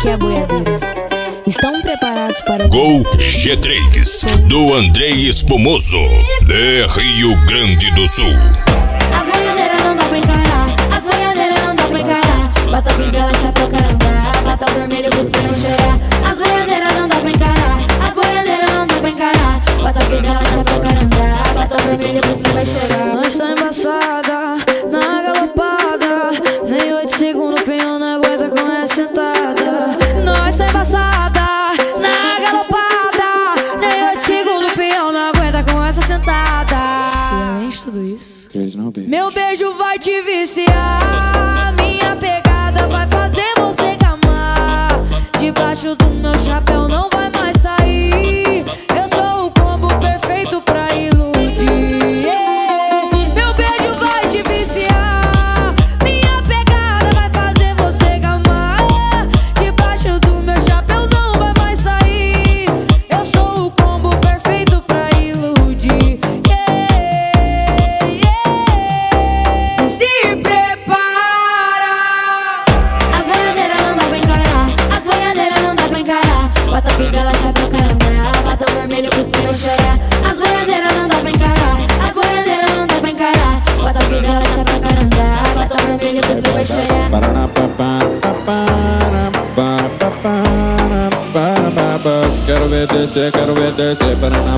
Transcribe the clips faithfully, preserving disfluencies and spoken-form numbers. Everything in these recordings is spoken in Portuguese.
aqui é a boiadeira. Estão preparados para o Gol G três do Andrei Espumoso, de Rio Grande do Sul. As boiadeiras não dá pra encarar, as boiadeiras não dá pra encarar. Bota fivela, chapéu, caramba, bota vermelho pros pneus cheirar. As boiadeiras não dá pra encarar, as boiadeiras não dá pra encarar. Bota fivela, chapéu, caramba, bota vermelho pros pneus cheirar. Nós tá embaçada, na galopada, nem oito segundos o pinhão não aguenta com essa sentada. Nós tá embaçada, na galopada, nem oito segundos o pinhão não aguenta com essa sentada. E além de tudo isso, meu beijo vai te viciar, minha pegada vai fazer você gamar. Debaixo do meu chapéu não vai mais sair. Eu sou o combo perfeito pra iludir. Yeah. Meu beijo vai te viciar, minha pegada vai fazer você gamar. Debaixo do meu chapéu não vai mais sair. Eu sou o combo perfeito pra iludir. Yeah. Yeah. Se prepara. As boiadeiras não dá pra encarar, as boiadeiras não dá pra encarar. Bota fivela, chapéu, caramba, bota vermelho pros pneus chorar. As boiadeiras não dá pra encarar, as boiadeiras não dá pra encarar. Bota fivela, chapéu, caramba, bota vermelho pros pneus chorar. Quero ver descer, quero ver descer.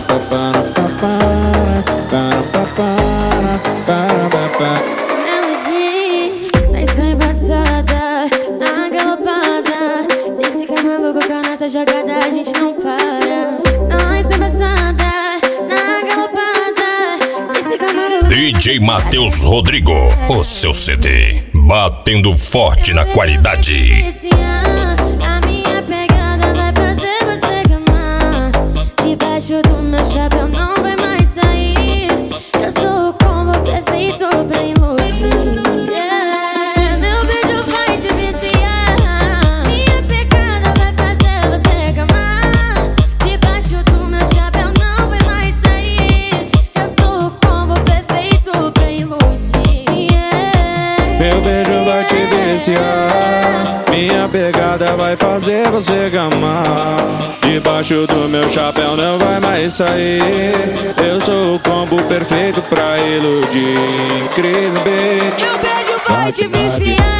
Melody, nós tá embaçada, na galopada. Cê fica maluco com a nossa jogada, a gente não para. Nós tá embaçada, na galopada. Cê fica maluco. D J Matheus Rodrigo, o seu C D, batendo forte na qualidade. A minha pegada vai fazer você gamar. Debaixo do meu chapéu não vai mais sair. Eu sou o combo perfeito pra iludir. Yeah. Meu beijo vai te viciar, minha pegada vai fazer você gamar. Debaixo do meu chapéu não vai mais sair. Eu sou o combo perfeito pra iludir. Yeah. Meu beijo vai te viciar, minha pegada vai fazer você gamar. Debaixo do meu chapéu não vai mais sair. Eu sou o combo perfeito pra iludir. Cris Beat. Meu beijo vai te viciar.